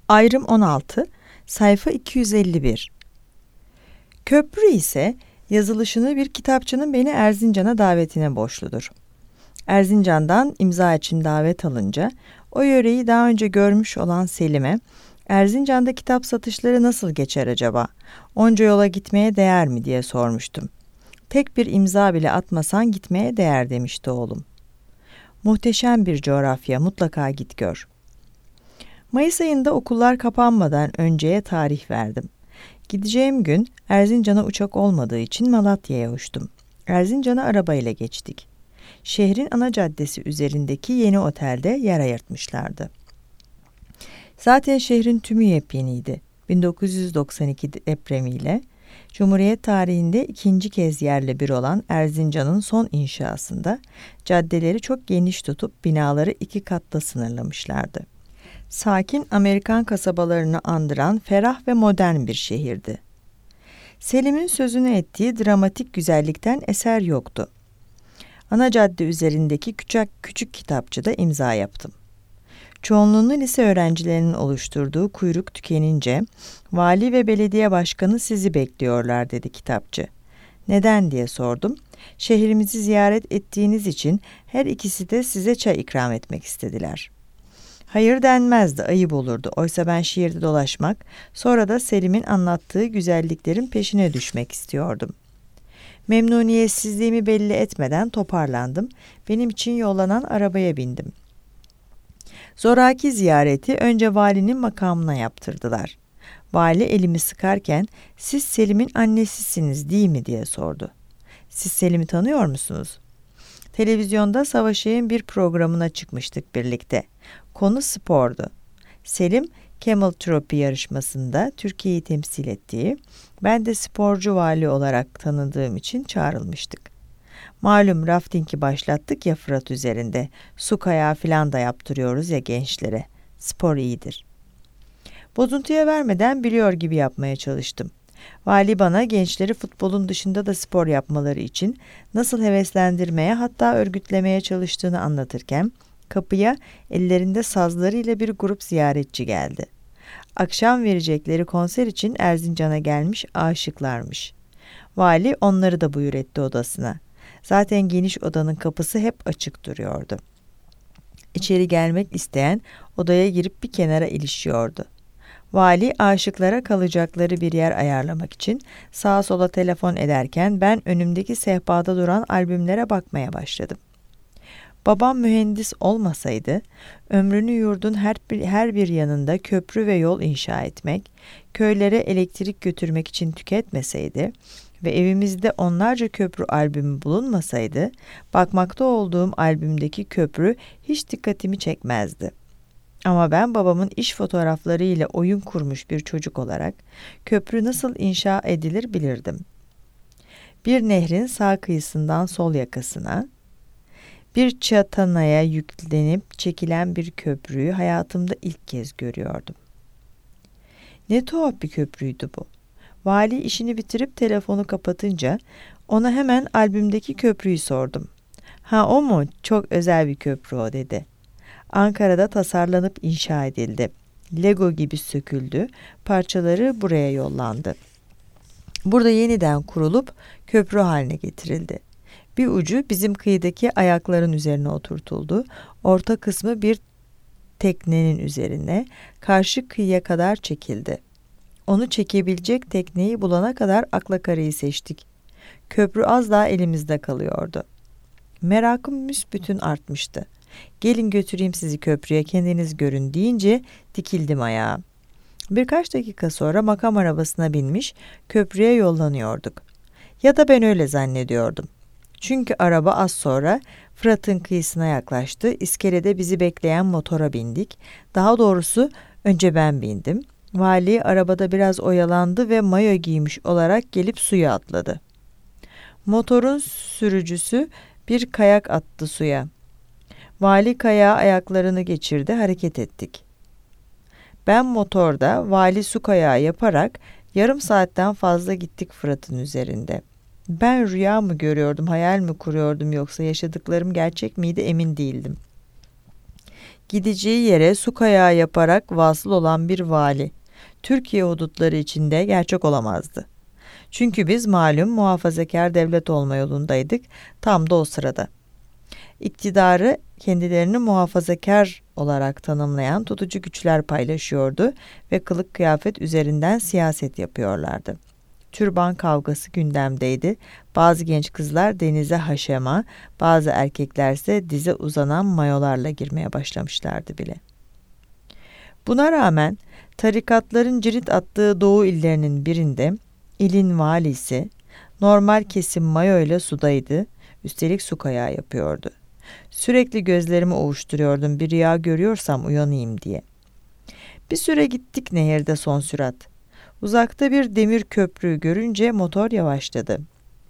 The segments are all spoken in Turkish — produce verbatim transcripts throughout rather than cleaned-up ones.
Ayrım on altı, sayfa iki yüz elli bir. Köprü ise yazılışını bir kitapçının beni Erzincan'a davetine borçludur. Erzincan'dan imza için davet alınca o yöreyi daha önce görmüş olan Selim'e Erzincan'da kitap satışları nasıl geçer acaba? Onca yola gitmeye değer mi diye sormuştum. Tek bir imza bile atmasan gitmeye değer demişti oğlum. Muhteşem bir coğrafya, mutlaka git gör. Mayıs ayında okullar kapanmadan önceye tarih verdim. Gideceğim gün Erzincan'a uçak olmadığı için Malatya'ya uçtum. Erzincan'a arabayla geçtik. Şehrin ana caddesi üzerindeki yeni otelde yer ayırtmışlardı. Zaten şehrin tümü yepyeniydi. bin dokuz yüz doksan iki depremiyle Cumhuriyet tarihinde ikinci kez yerle bir olan Erzincan'ın son inşasında caddeleri çok geniş tutup binaları iki katta sınırlamışlardı. Sakin Amerikan kasabalarını andıran ferah ve modern bir şehirdi. Selim'in sözünü ettiği dramatik güzellikten eser yoktu. Ana cadde üzerindeki küçük, küçük kitapçıda imza yaptım. Çoğunluğunu lise öğrencilerinin oluşturduğu kuyruk tükenince, vali ve belediye başkanı sizi bekliyorlar dedi kitapçı. Neden diye sordum. Şehrimizi ziyaret ettiğiniz için her ikisi de size çay ikram etmek istediler. Hayır denmezdi, ayıp olurdu. Oysa ben şehirde dolaşmak, sonra da Selim'in anlattığı güzelliklerin peşine düşmek istiyordum. Memnuniyetsizliğimi belli etmeden toparlandım. Benim için yollanan arabaya bindim. Zoraki ziyareti önce valinin makamına yaptırdılar. Vali elimi sıkarken, siz Selim'in annesisiniz değil mi diye sordu. Siz Selim'i tanıyor musunuz? Televizyonda Savaşay'ın bir programına çıkmıştık birlikte. Konu spordu. Selim, Camel Trophy yarışmasında Türkiye'yi temsil ettiği, ben de sporcu vali olarak tanıdığım için çağrılmıştık. Malum raftingi başlattık ya Fırat üzerinde, su kayağı filan da yaptırıyoruz ya gençlere. Spor iyidir. Bozuntuya vermeden biliyor gibi yapmaya çalıştım. Vali bana gençleri futbolun dışında da spor yapmaları için nasıl heveslendirmeye hatta örgütlemeye çalıştığını anlatırken kapıya ellerinde sazlarıyla bir grup ziyaretçi geldi. Akşam verecekleri konser için Erzincan'a gelmiş aşıklarmış. Vali onları da buyur etti odasına. Zaten geniş odanın kapısı hep açık duruyordu. İçeri gelmek isteyen odaya girip bir kenara ilişiyordu. Vali aşıklara kalacakları bir yer ayarlamak için sağa sola telefon ederken ben önümdeki sehpada duran albümlere bakmaya başladım. Babam mühendis olmasaydı, ömrünü yurdun her bir, her bir yanında köprü ve yol inşa etmek, köylere elektrik götürmek için tüketmeseydi ve evimizde onlarca köprü albümü bulunmasaydı, bakmakta olduğum albümdeki köprü hiç dikkatimi çekmezdi. Ama ben babamın iş fotoğraflarıyla oyun kurmuş bir çocuk olarak köprü nasıl inşa edilir bilirdim. Bir nehrin sağ kıyısından sol yakasına, bir çatanaya yüklenip çekilen bir köprüyü hayatımda ilk kez görüyordum. Ne tuhaf bir köprüydü bu. Vali işini bitirip telefonu kapatınca ona hemen albümdeki köprüyü sordum. Ha o mu? Çok özel bir köprü o dedi. Ankara'da tasarlanıp inşa edildi. Lego gibi söküldü, parçaları buraya yollandı. Burada yeniden kurulup köprü haline getirildi. Bir ucu bizim kıyıdaki ayakların üzerine oturtuldu. Orta kısmı bir teknenin üzerine karşı kıyıya kadar çekildi. Onu çekebilecek tekneyi bulana kadar Aklakara'yı seçtik. Köprü az daha elimizde kalıyordu. Merakım büsbütün artmıştı. Gelin götüreyim sizi köprüye, kendiniz görün deyince dikildim ayağa. Birkaç dakika sonra makam arabasına binmiş köprüye yollanıyorduk. Ya da ben öyle zannediyordum. Çünkü araba az sonra Fırat'ın kıyısına yaklaştı. İskelede bizi bekleyen motora bindik. Daha doğrusu önce ben bindim. Vali arabada biraz oyalandı ve mayo giymiş olarak gelip suya atladı. Motorun sürücüsü bir kayak attı suya. Vali kayağa ayaklarını geçirdi, hareket ettik. Ben motorda, vali su kayağı yaparak yarım saatten fazla gittik Fırat'ın üzerinde. Ben rüya mı görüyordum, hayal mi kuruyordum yoksa yaşadıklarım gerçek miydi emin değildim. Gideceği yere su kayağı yaparak vasıl olan bir vali, Türkiye hudutları içinde gerçek olamazdı. Çünkü biz malum muhafazakar devlet olma yolundaydık tam da o sırada. İktidarı kendilerini muhafazakar olarak tanımlayan tutucu güçler paylaşıyordu ve kılık kıyafet üzerinden siyaset yapıyorlardı. Türban kavgası gündemdeydi. Bazı genç kızlar denize haşema, bazı erkeklerse dize uzanan mayolarla girmeye başlamışlardı bile. Buna rağmen tarikatların cirit attığı doğu illerinin birinde ilin valisi normal kesim mayo ile sudaydı, üstelik su kayağı yapıyordu. Sürekli gözlerimi ovuşturuyordum bir rüya görüyorsam uyanayım diye. Bir süre gittik nehirde son sürat. Uzakta bir demir köprü görünce motor yavaşladı.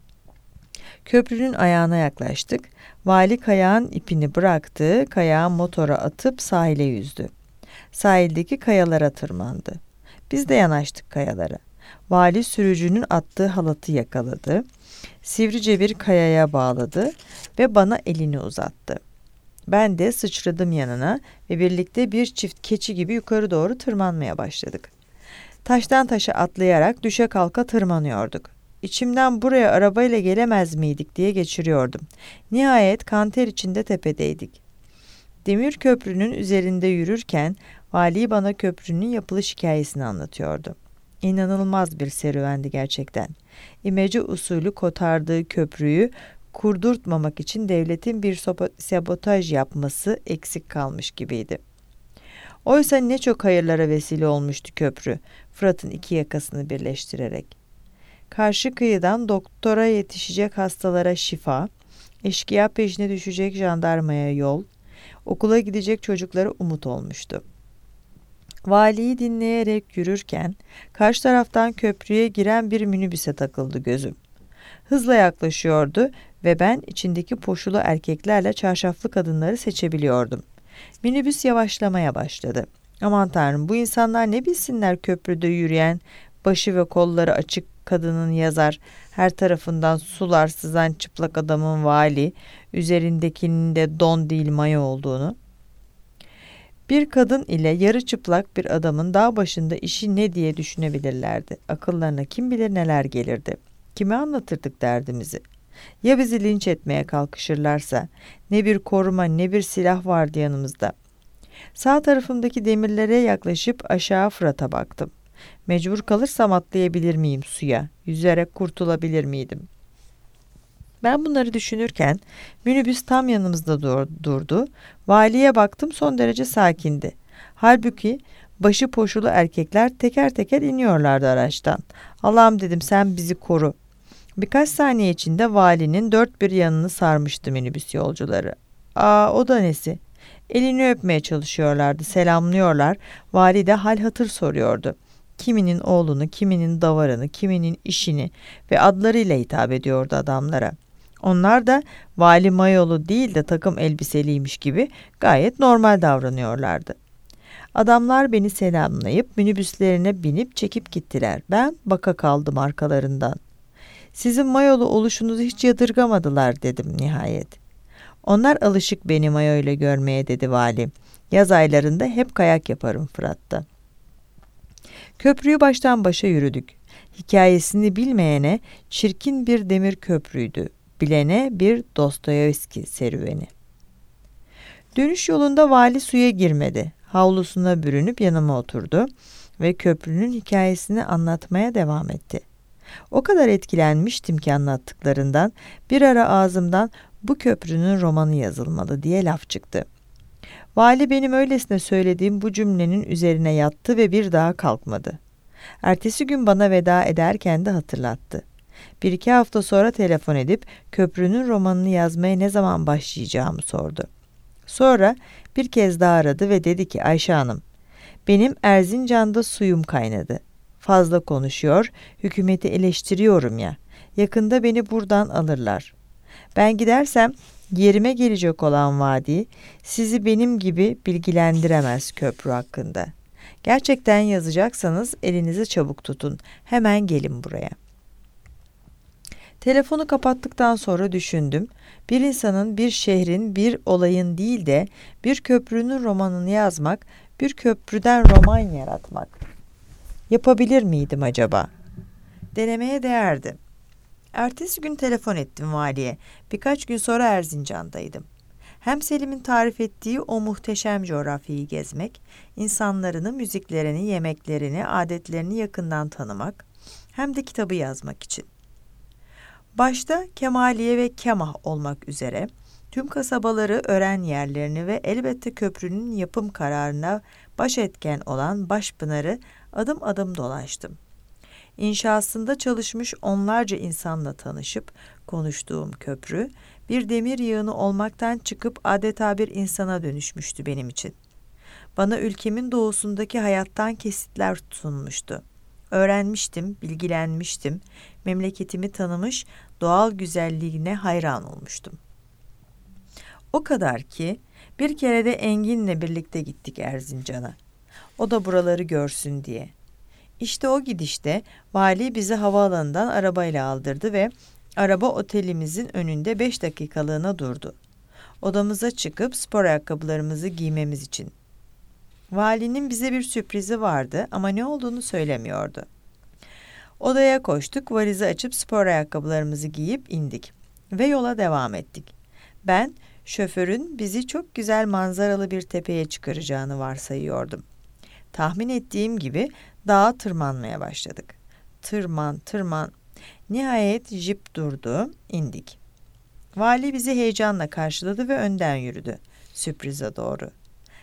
Köprünün ayağına yaklaştık. Vali kayağın ipini bıraktı, kayağı motora atıp sahile yüzdü. Sahildeki kayalara tırmandı. Biz de yanaştık kayalara. Vali sürücünün attığı halatı yakaladı. Sivrice bir kayaya bağladı ve bana elini uzattı. Ben de sıçradım yanına ve birlikte bir çift keçi gibi yukarı doğru tırmanmaya başladık. Taştan taşa atlayarak düşe kalka tırmanıyorduk. İçimden buraya arabayla gelemez miydik diye geçiriyordum. Nihayet kanter içinde tepedeydik. Demir köprünün üzerinde yürürken vali bana köprünün yapılış hikayesini anlatıyordu. İnanılmaz bir serüvendi gerçekten. İmece usulü kotardığı köprüyü kurdurtmamak için devletin bir sabotaj yapması eksik kalmış gibiydi. Oysa ne çok hayırlara vesile olmuştu köprü, Fırat'ın iki yakasını birleştirerek. Karşı kıyıdan doktora yetişecek hastalara şifa, eşkıya peşine düşecek jandarmaya yol, okula gidecek çocuklara umut olmuştu. Valiyi dinleyerek yürürken karşı taraftan köprüye giren bir minibüse takıldı gözüm. Hızla yaklaşıyordu ve ben içindeki poşulu erkeklerle çarşaflı kadınları seçebiliyordum. Minibüs yavaşlamaya başladı. Aman tanrım, bu insanlar ne bilsinler köprüde yürüyen, başı ve kolları açık kadının yazar, her tarafından sular sızan çıplak adamın vali, üzerindekinin de don değil mayo olduğunu. Bir kadın ile yarı çıplak bir adamın dağ başında işi ne diye düşünebilirlerdi. Akıllarına kim bilir neler gelirdi. Kime anlatırdık derdimizi? Ya bizi linç etmeye kalkışırlarsa? Ne bir koruma ne bir silah vardı yanımızda. Sağ tarafımdaki demirlere yaklaşıp aşağı Fırat'a baktım. Mecbur kalırsam atlayabilir miyim suya? Yüzerek kurtulabilir miydim? Ben bunları düşünürken minibüs tam yanımızda dur- durdu. Valiye baktım, son derece sakindi. Halbuki başı poşulu erkekler teker teker iniyorlardı araçtan. Allah'ım dedim, sen bizi koru. Birkaç saniye içinde valinin dört bir yanını sarmıştı minibüs yolcuları. Aa, o da nesi? Elini öpmeye çalışıyorlardı, selamlıyorlar. Vali de hal hatır soruyordu. Kiminin oğlunu, kiminin davarını, kiminin işini ve adlarıyla hitap ediyordu adamlara. Onlar da vali mayolu değil de takım elbiseliymiş gibi gayet normal davranıyorlardı. Adamlar beni selamlayıp minibüslerine binip çekip gittiler. Ben baka kaldım arkalarından. Sizin mayolu oluşunuzu hiç yadırgamadılar dedim nihayet. Onlar alışık beni mayo ile görmeye dedi vali. Yaz aylarında hep kayak yaparım Fırat'ta. Köprüyü baştan başa yürüdük. Hikayesini bilmeyene çirkin bir demir köprüydü. Bilene bir Dostoyevski serüveni. Dönüş yolunda vali suya girmedi. Havlusuna bürünüp yanıma oturdu ve köprünün hikayesini anlatmaya devam etti. O kadar etkilenmiştim ki anlattıklarından, bir ara ağzımdan bu köprünün romanı yazılmalı diye laf çıktı. Vali benim öylesine söylediğim bu cümlenin üzerine yattı ve bir daha kalkmadı. Ertesi gün bana veda ederken de hatırlattı. Bir iki hafta sonra telefon edip köprünün romanını yazmaya ne zaman başlayacağımı sordu. Sonra bir kez daha aradı ve dedi ki, Ayşe Hanım, benim Erzincan'da suyum kaynadı. Fazla konuşuyor, hükümeti eleştiriyorum ya. Yakında beni buradan alırlar. Ben gidersem yerime gelecek olan vadi sizi benim gibi bilgilendiremez köprü hakkında. Gerçekten yazacaksanız elinizi çabuk tutun. Hemen gelin buraya. Telefonu kapattıktan sonra düşündüm. Bir insanın, bir şehrin, bir olayın değil de bir köprünün romanını yazmak, bir köprüden roman yaratmak. Yapabilir miydim acaba? Denemeye değerdi. Ertesi gün telefon ettim valiye. Birkaç gün sonra Erzincan'daydım. Hem Selim'in tarif ettiği o muhteşem coğrafyayı gezmek, insanlarını, müziklerini, yemeklerini, adetlerini yakından tanımak, hem de kitabı yazmak için. Başta Kemaliye ve Kemah olmak üzere tüm kasabaları, öğren yerlerini ve elbette köprünün yapım kararına baş etken olan Başpınar'ı adım adım dolaştım. İnşasında çalışmış onlarca insanla tanışıp konuştuğum köprü, bir demir yığını olmaktan çıkıp adeta bir insana dönüşmüştü benim için. Bana ülkemin doğusundaki hayattan kesitler sunmuştu. Öğrenmiştim, bilgilenmiştim, memleketimi tanımış, doğal güzelliğine hayran olmuştum. O kadar ki bir kere de Engin'le birlikte gittik Erzincan'a. O da buraları görsün diye. İşte o gidişte vali bizi havaalanından arabayla aldırdı ve araba otelimizin önünde beş dakikalığına durdu. Odamıza çıkıp spor ayakkabılarımızı giymemiz için. Valinin bize bir sürprizi vardı ama ne olduğunu söylemiyordu. Odaya koştuk, valizi açıp spor ayakkabılarımızı giyip indik ve yola devam ettik. Ben şoförün bizi çok güzel manzaralı bir tepeye çıkaracağını varsayıyordum. Tahmin ettiğim gibi dağa tırmanmaya başladık. Tırman, tırman. Nihayet jip durdu, indik. Vali bizi heyecanla karşıladı ve önden yürüdü. Sürprize doğru.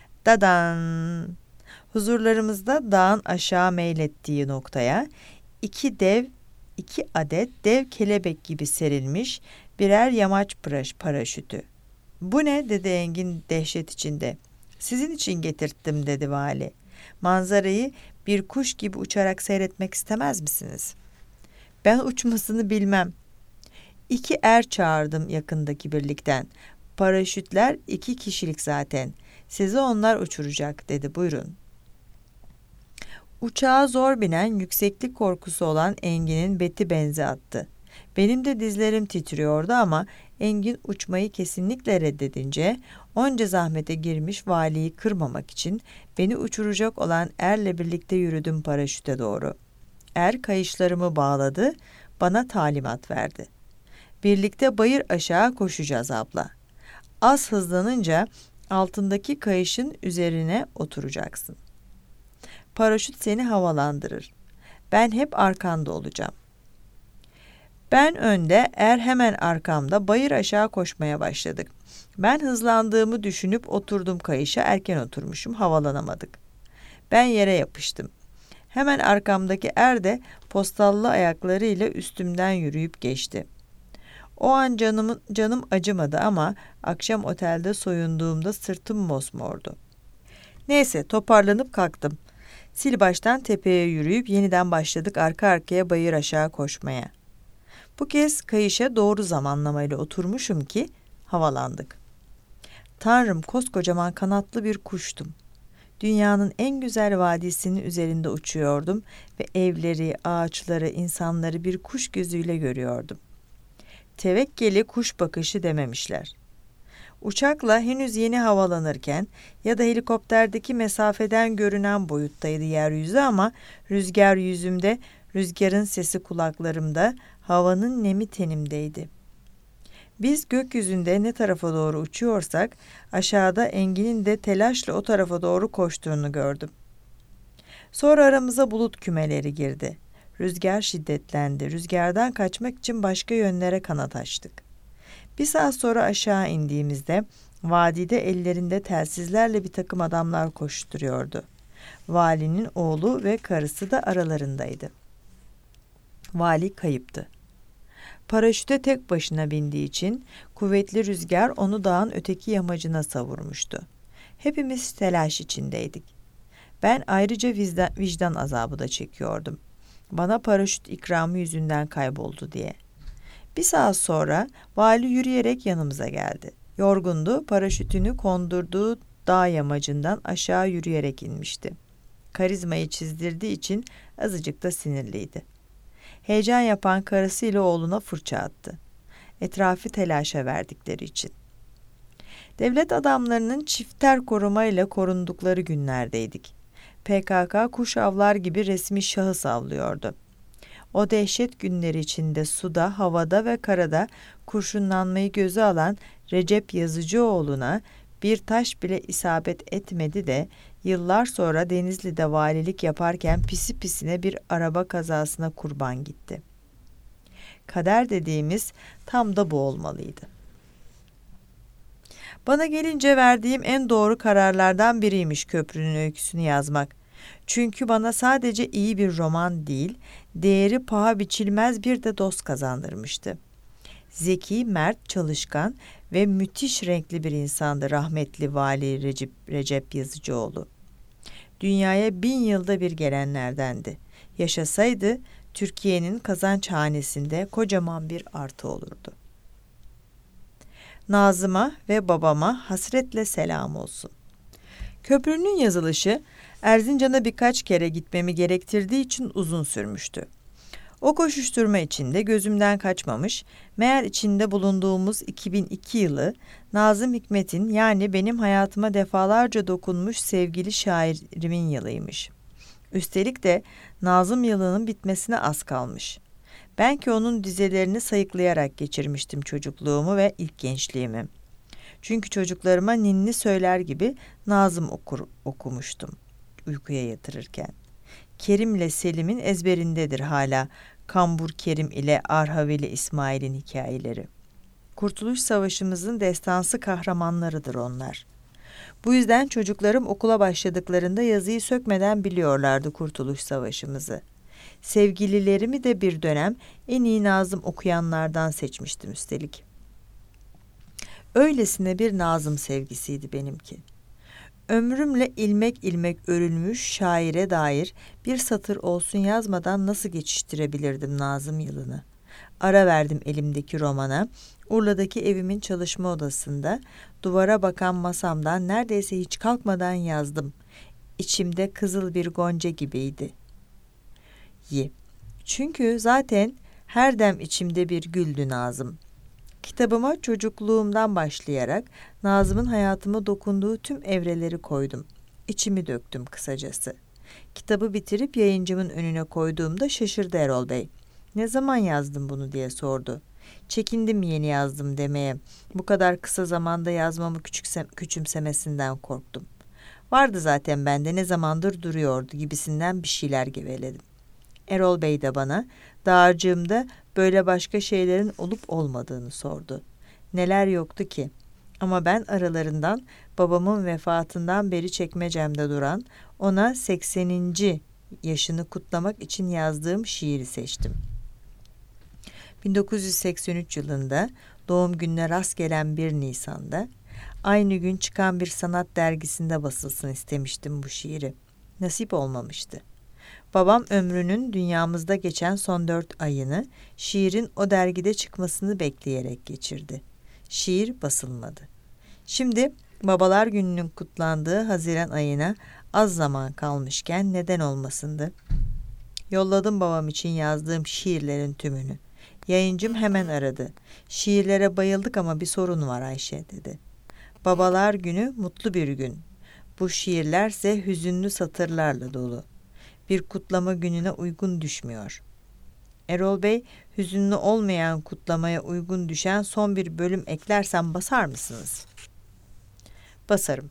Dadan! Huzurlarımızda dağın aşağı meylettiği noktaya iki dev, iki adet dev kelebek gibi serilmiş birer yamaç paraşütü. "Bu ne?" dedi Engin dehşet içinde. "Sizin için getirttim," dedi vali. "Manzarayı bir kuş gibi uçarak seyretmek istemez misiniz?" "Ben uçmasını bilmem." "İki er çağırdım yakındaki birlikten. Paraşütler iki kişilik zaten. Sizi onlar uçuracak," dedi. "Buyurun." Uçağa zor binen, yükseklik korkusu olan Engin'in beti benzi attı. Benim de dizlerim titriyordu ama Engin uçmayı kesinlikle reddedince onca zahmete girmiş valiyi kırmamak için beni uçuracak olan erle birlikte yürüdüm paraşüte doğru. Er kayışlarımı bağladı, bana talimat verdi. "Birlikte bayır aşağı koşacağız abla. Az hızlanınca altındaki kayışın üzerine oturacaksın. Paraşüt seni havalandırır. Ben hep arkanda olacağım." Ben önde, er hemen arkamda bayır aşağı koşmaya başladık. Ben hızlandığımı düşünüp oturdum kayışa, erken oturmuşum, havalanamadık. Ben yere yapıştım. Hemen arkamdaki er de postallı ayaklarıyla üstümden yürüyüp geçti. O an canımın, canım acımadı ama akşam otelde soyunduğumda sırtım mosmordu. Neyse toparlanıp kalktım. Sil baştan tepeye yürüyüp yeniden başladık arka arkaya bayır aşağı koşmaya. Bu kez kayışa doğru zamanlamayla oturmuşum ki havalandık. Tanrım, koskocaman kanatlı bir kuştum. Dünyanın en güzel vadisinin üzerinde uçuyordum ve evleri, ağaçları, insanları bir kuş gözüyle görüyordum. Tevekkeli kuş bakışı dememişler. Uçakla henüz yeni havalanırken ya da helikopterdeki mesafeden görünen boyuttaydı yeryüzü ama rüzgar yüzümde, rüzgarın sesi kulaklarımda, havanın nemi tenimdeydi. Biz gökyüzünde ne tarafa doğru uçuyorsak aşağıda Engin'in de telaşla o tarafa doğru koştuğunu gördüm. Sonra aramıza bulut kümeleri girdi. Rüzgar şiddetlendi. Rüzgardan kaçmak için başka yönlere kanat açtık. Bir saat sonra aşağı indiğimizde vadide ellerinde telsizlerle bir takım adamlar koşturuyordu. Valinin oğlu ve karısı da aralarındaydı. Vali kayıptı. Paraşüte tek başına bindiği için kuvvetli rüzgar onu dağın öteki yamacına savurmuştu. Hepimiz telaş içindeydik. Ben ayrıca vicdan, vicdan azabı da çekiyordum. Bana paraşüt ikramı yüzünden kayboldu diye. Bir saat sonra vali yürüyerek yanımıza geldi. Yorgundu, paraşütünü kondurduğu dağ yamacından aşağı yürüyerek inmişti. Karizmayı çizdirdiği için azıcık da sinirliydi. Heyecan yapan karısıyla oğluna fırça attı. Etrafı telaşa verdikleri için. Devlet adamlarının çifter korumayla korundukları günlerdeydik. P K K kuş avlar gibi resmi şahıs avlıyordu. O dehşet günleri içinde suda, havada ve karada kurşunlanmayı göze alan Recep Yazıcıoğlu'na bir taş bile isabet etmedi de yıllar sonra Denizli'de valilik yaparken pisi pisine bir araba kazasına kurban gitti. Kader dediğimiz tam da bu olmalıydı. Bana gelince verdiğim en doğru kararlardan biriymiş köprünün öyküsünü yazmak. Çünkü bana sadece iyi bir roman değil, değeri paha biçilmez bir de dost kazandırmıştı. Zeki, mert, çalışkan ve müthiş renkli bir insandı rahmetli Vali Recep, Recep Yazıcıoğlu. Dünyaya bin yılda bir gelenlerdendi. Yaşasaydı Türkiye'nin kazançhanesinde kocaman bir artı olurdu. Nazım'a ve babama hasretle selam olsun. Köprünün yazılışı Erzincan'a birkaç kere gitmemi gerektirdiği için uzun sürmüştü. O koşuşturma içinde gözümden kaçmamış, meğer içinde bulunduğumuz iki bin iki yılı Nazım Hikmet'in, yani benim hayatıma defalarca dokunmuş sevgili şairimin yılıymış. Üstelik de Nazım yılının bitmesine az kalmış. Ben ki onun dizelerini sayıklayarak geçirmiştim çocukluğumu ve ilk gençliğimi. Çünkü çocuklarıma ninni söyler gibi Nazım okur, okumuştum uykuya yatırırken. Kerim ile Selim'in ezberindedir hala Kambur Kerim ile Arhavili İsmail'in hikayeleri. Kurtuluş Savaşımızın destansı kahramanlarıdır onlar. Bu yüzden çocuklarım okula başladıklarında yazıyı sökmeden biliyorlardı Kurtuluş Savaşımızı. Sevgililerimi de bir dönem en iyi Nazım okuyanlardan seçmiştim üstelik. Öylesine bir Nazım sevgisiydi benimki. Ömrümle ilmek ilmek örülmüş şaire dair bir satır olsun yazmadan nasıl geçiştirebilirdim Nazım yılını? Ara verdim elimdeki romana, Urla'daki evimin çalışma odasında, duvara bakan masamdan neredeyse hiç kalkmadan yazdım. İçimde kızıl bir gonca gibiydi. Yi. Çünkü zaten her dem içimde bir güldü Nazım. Kitabıma çocukluğumdan başlayarak Nazım'ın hayatıma dokunduğu tüm evreleri koydum. İçimi döktüm kısacası. Kitabı bitirip yayıncımın önüne koyduğumda şaşırdı Erol Bey. Ne zaman yazdın bunu diye sordu. Çekindim yeni yazdım demeye. Bu kadar kısa zamanda yazmamı küçükse, küçümsemesinden korktum. Vardı zaten bende, ne zamandır duruyordu gibisinden bir şeyler geveledim. Erol Bey de bana dağarcığımda böyle başka şeylerin olup olmadığını sordu. Neler yoktu ki? Ama ben aralarından babamın vefatından beri çekmecemde duran, ona sekseninci yaşını kutlamak için yazdığım şiiri seçtim. bin dokuz yüz seksen üç yılında doğum gününe rast gelen bir Nisan'da aynı gün çıkan bir sanat dergisinde basılsın istemiştim bu şiiri. Nasip olmamıştı. Babam ömrünün dünyamızda geçen son dört ayını şiirin o dergide çıkmasını bekleyerek geçirdi. Şiir basılmadı. Şimdi Babalar Günü'nün kutlandığı Haziran ayına az zaman kalmışken neden olmasındı? Yolladım babam için yazdığım şiirlerin tümünü. Yayıncım hemen aradı. Şiirlere bayıldık ama bir sorun var Ayşe dedi. Babalar Günü mutlu bir gün. Bu şiirlerse hüzünlü satırlarla dolu. Bir kutlama gününe uygun düşmüyor. Erol Bey, hüzünlü olmayan kutlamaya uygun düşen son bir bölüm eklersem basar mısınız? Basarım.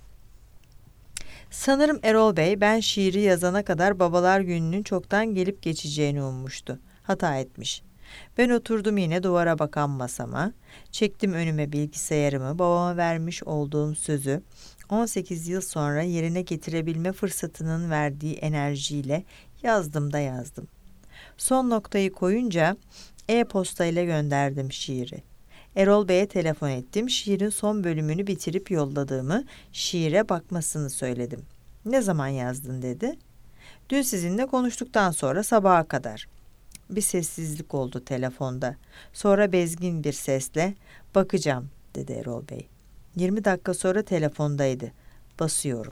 Sanırım Erol Bey ben şiiri yazana kadar Babalar Günü'nün çoktan gelip geçeceğini ummuştu. Hata etmiş. Ben oturdum yine duvara bakan masama, çektim önüme bilgisayarımı, babama vermiş olduğum sözü on sekiz yıl sonra yerine getirebilme fırsatının verdiği enerjiyle yazdım da yazdım. Son noktayı koyunca e-postayla gönderdim şiiri. Erol Bey'e telefon ettim, şiirin son bölümünü bitirip yolladığımı, şiire bakmasını söyledim. Ne zaman yazdın dedi. Dün sizinle konuştuktan sonra sabaha kadar. Bir sessizlik oldu telefonda. Sonra bezgin bir sesle bakacağım dedi Erol Bey. yirmi dakika sonra telefondaydı. Basıyorum.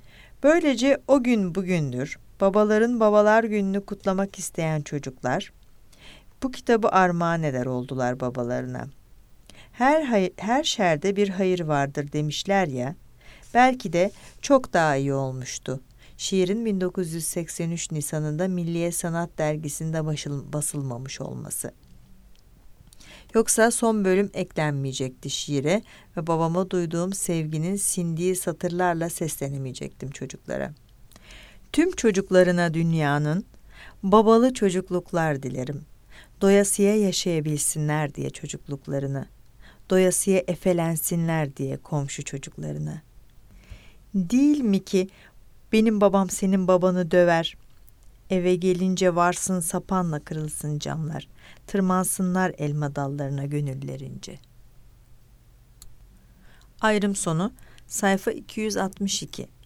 Böylece o gün bugündür babaların Babalar Günü'nü kutlamak isteyen çocuklar Bu kitabı armağan eder oldular babalarına. Her, hay- her şerde bir hayır vardır demişler ya, belki de çok daha iyi olmuştu. Şiirin bin dokuz yüz seksen üç Nisan'ında Milliye Sanat Dergisi'nde başıl- basılmamış olması. Yoksa son bölüm eklenmeyecekti şiire ve babama duyduğum sevginin sindiği satırlarla seslenemeyecektim çocuklara. Tüm çocuklarına dünyanın babalı çocukluklar dilerim. Doyasıya yaşayabilsinler diye çocukluklarını. Doyasıya efelensinler diye komşu çocuklarını. Değil mi ki benim babam senin babanı döver. Eve gelince varsın sapanla kırılsın camlar. Tırmansınlar elma dallarına gönüllerince. Ayrım sonu sayfa iki yüz altmış iki.